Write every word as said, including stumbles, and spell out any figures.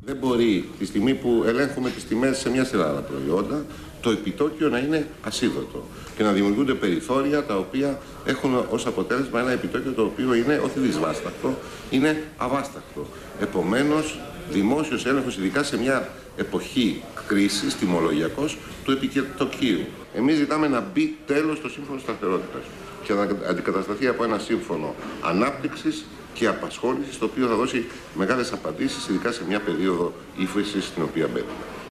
Δεν μπορεί τη στιγμή που ελέγχουμε τις τιμές σε μια σειρά άλλα προϊόντα, το επιτόκιο να είναι ασίδωτο και να δημιουργούνται περιθώρια τα οποία έχουν ως αποτέλεσμα ένα επιτόκιο το οποίο είναι όχι δυσβάσταχτο, είναι αβάσταχτο. Επομένως, δημόσιος έλεγχος, ειδικά σε μια εποχή κρίσης, τιμολογιακός, του επιτοκίου. Εμείς ζητάμε να μπει τέλος στο σύμφωνο σταθερότητας και να αντικατασταθεί από ένα σύμφωνο ανάπτυξης και απασχόλησης, το οποίο θα δώσει μεγάλες απαντήσεις, ειδικά σε μια περίοδο ύφεσης στην οποία μπαίνουμε.